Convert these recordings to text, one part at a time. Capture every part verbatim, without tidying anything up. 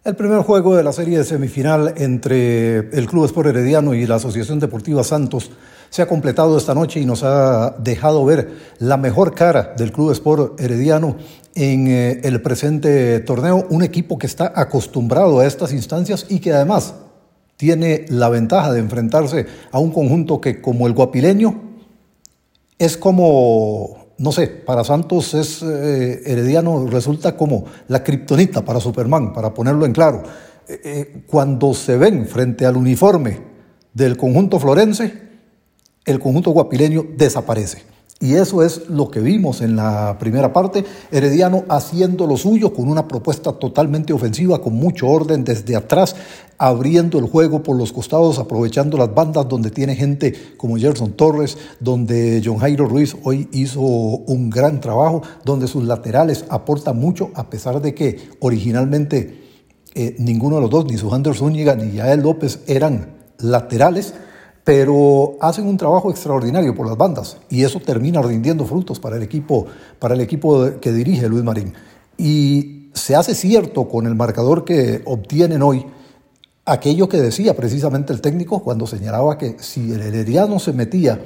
El primer juego de la serie de semifinal entre el Club Sport Herediano y la Asociación Deportiva Santos se ha completado esta noche y nos ha dejado ver la mejor cara del Club Sport Herediano en eh, el presente torneo. Un equipo que está acostumbrado a estas instancias y que además tiene la ventaja de enfrentarse a un conjunto que, como el Guapileño, es como, no sé, para Santos es eh, Herediano resulta como la kriptonita para Superman, para ponerlo en claro. Eh, eh, cuando se ven frente al uniforme del conjunto florense, el conjunto guapileño desaparece. Y eso es lo que vimos en la primera parte, Herediano haciendo lo suyo con una propuesta totalmente ofensiva, con mucho orden desde atrás, abriendo el juego por los costados, aprovechando las bandas donde tiene gente como Gerson Torres, donde John Jairo Ruiz hoy hizo un gran trabajo, donde sus laterales aportan mucho, a pesar de que originalmente eh, ninguno de los dos, ni Sujander Zúñiga ni Yael López eran laterales, pero hacen un trabajo extraordinario por las bandas y eso termina rindiendo frutos para el equipo, para el equipo que dirige Luis Marín. Y se hace cierto con el marcador que obtienen hoy aquello que decía precisamente el técnico cuando señalaba que si el Herediano se metía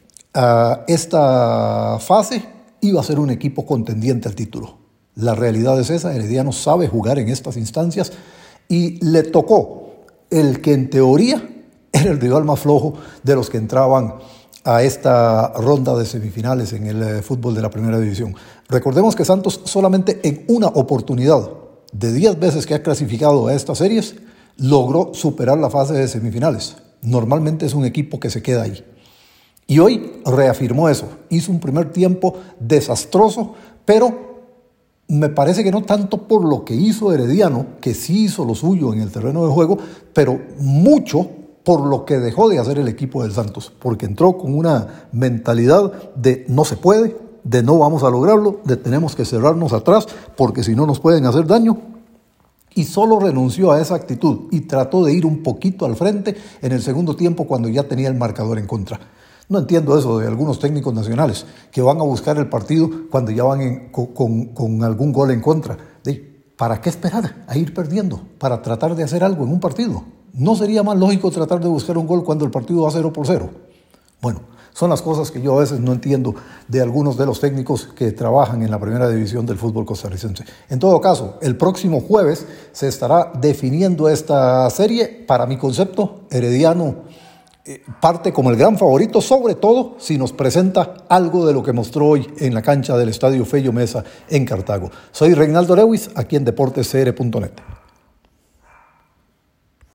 a esta fase iba a ser un equipo contendiente al título. La realidad es esa, Herediano sabe jugar en estas instancias y le tocó el que en teoría era el rival más flojo de los que entraban a esta ronda de semifinales en el fútbol de la primera división. Recordemos que Santos solamente en una oportunidad de diez veces que ha clasificado a estas series logró superar la fase de semifinales. Normalmente es un equipo que se queda ahí. Y hoy reafirmó eso. Hizo un primer tiempo desastroso, pero me parece que no tanto por lo que hizo Herediano, que sí hizo lo suyo en el terreno de juego, pero mucho por lo que dejó de hacer el equipo del Santos, porque entró con una mentalidad de no se puede, de no vamos a lograrlo, de tenemos que cerrarnos atrás, porque si no nos pueden hacer daño, y solo renunció a esa actitud y trató de ir un poquito al frente en el segundo tiempo cuando ya tenía el marcador en contra. No entiendo eso de algunos técnicos nacionales que van a buscar el partido cuando ya van en, con, con, con algún gol en contra. De, ¿para qué esperar a ir perdiendo? Para tratar de hacer algo en un partido. ¿No sería más lógico tratar de buscar un gol cuando el partido va cero por cero? Bueno, son las cosas que yo a veces no entiendo de algunos de los técnicos que trabajan en la primera división del fútbol costarricense. En todo caso, el próximo jueves se estará definiendo esta serie. Para mi concepto, Herediano eh, parte como el gran favorito, sobre todo si nos presenta algo de lo que mostró hoy en la cancha del Estadio Fello Mesa en Cartago. Soy Reinaldo Lewis, aquí en deportes c r punto net.